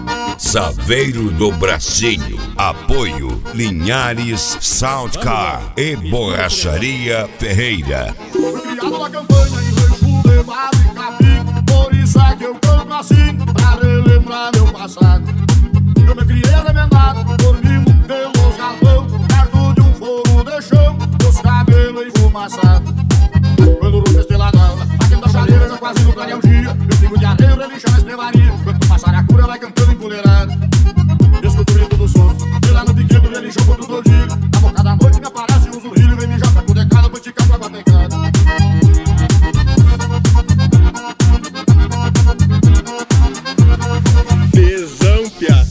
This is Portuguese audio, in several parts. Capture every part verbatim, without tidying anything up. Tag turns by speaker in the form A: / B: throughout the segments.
A: Saveiro do Bracinho. Apoio Linhares Soundcar e Borracharia Ferreira.
B: Fui criado na campanha em rancho de mato e capim. Por isso é que eu canto assim, pra relembrar meu passado. Eu me criei arremendado, dormindo pelos galpão, perto de um fogo de chão, meus cabelos enfumaçados. Quando o rumo esteladão, batendo a chaleira, já quase no clarear o dia. Eu fico de areia, relinchando a estrevaria, enquanto passar a cura, vai cantando empoleirado. Escuto o grito do sono, e lá no piquedo, relinchou contra o tordilho. Na boca da noite me aparece um zurrilho, vem mijar pra cudecada, pra esticar pra batecada.
C: Tesão, pia.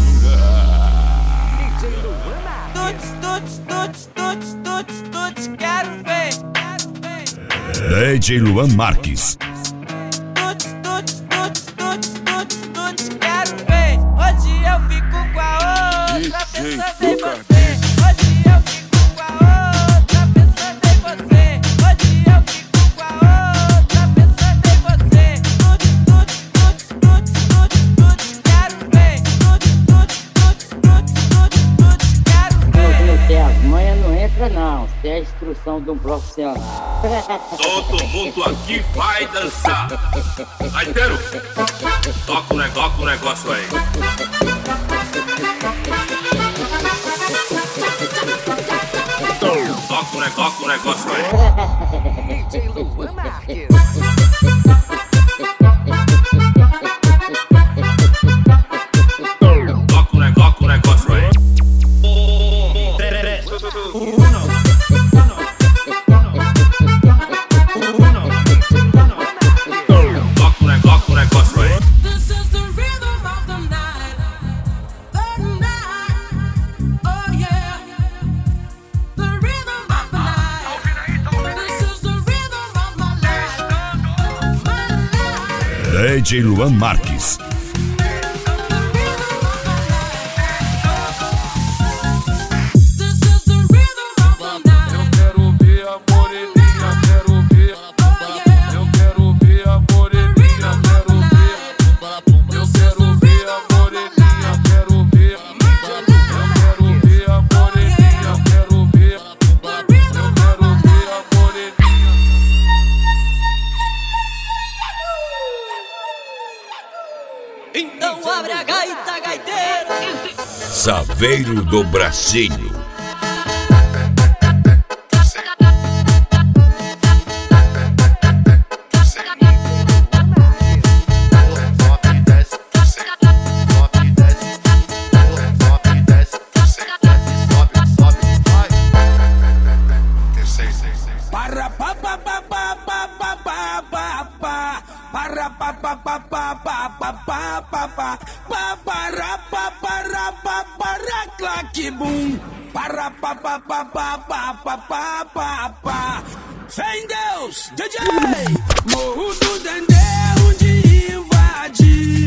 D: Tuts, tuts, tuts, tuts, tuts, tuts, quero ver, quero ver.
A: D J Luan Marques.
D: Tuts, tuts, tuts, tuts, tuts, tuts, quero ver. Hoje eu fico com a outra, pensando em você. Hoje eu fico com a outra, pensando em você. Hoje eu fico com a outra, pensando em você. Tuts, tuts, tuts, tuts, tuts, tuts, quero ver. Tuts, tuts, tuts, tuts, tuts, tuts, quero ver.
E: Meu Deus, as manhas não entra não, isso é a instrução de um profissional.
F: Todo mundo aqui vai dançar. Gaiteiro, toca o negócio, toca o negócio aí. Toca o negócio, o negócio aí.
D: D J Luan Marques.
F: Toca o negócio, o negócio aí. Toca o negócio, o negócio aí.
G: This is the rhythm of the night, the night, oh yeah. The rhythm of the night. This is the rhythm of my life, my life.
A: D J Luan Marques.
G: This is the rhythm of the night.
H: Eu quero ver a moreninha, quero ver.
G: Oh yeah.
H: Eu quero ver a moreninha, quero ver. Eu quero ver a moreninha, quero ver. Eu quero ver a moreninha, quero ver. Eu quero ver a moreninha.
D: Então abre a gaita, gaiteiro.
A: Saveiro do Bracinho.
H: Para pa pa pa pa pa pa pa pa pa para pa pa pa pa pa pa pa pa pa pa para pa para pa para claque bum para pa pa pa pa pa pa pa pa pa fé em Deus, D J Morro do Dendê onde invadir.